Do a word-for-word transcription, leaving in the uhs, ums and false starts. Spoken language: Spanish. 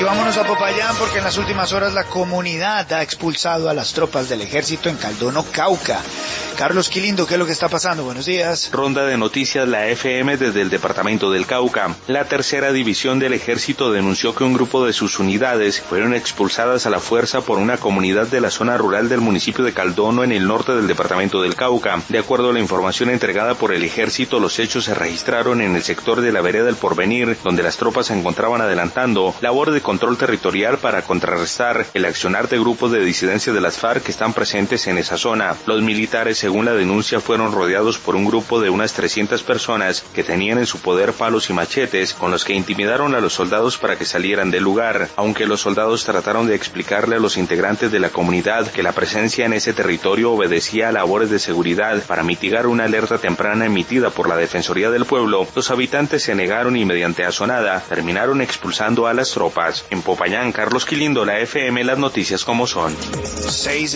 vámonos a Popayán porque en las últimas horas la comunidad ha expulsado a las tropas del ejército en Caldono, Cauca. Carlos Quilindo, ¿qué es lo que está pasando? Buenos días. Ronda de noticias, la F M desde el departamento del Cauca. La tercera división del ejército denunció que un grupo de sus unidades fueron expulsadas a la fuerza por una comunidad de la zona rural del municipio de Caldono en el norte del departamento del Cauca. De acuerdo a la información entregada por el ejército, los hechos se registraron en el sector de la vereda del Porvenir, donde las tropas se encontraban adelantando labor de control territorial para contrarrestar el accionar de grupos de disidencia de las FARC que están presentes en esa zona. Los militares, según la denuncia, fueron rodeados por un grupo de unas trescientas personas que tenían en su poder palos y machetes, con los que intimidaron a los soldados para que salieran del lugar, aunque los soldados trataron de explicarle a los integrantes de la comunidad que la presencia en ese territorio obedecía a labores de seguridad para mitigar una alerta temprana emitida por la Defensoría del Pueblo. Los habitantes se negaron y mediante azonada terminaron expulsando a las tropas. En Popayán, Carlos Quilindo, la F M, las noticias como son. Seis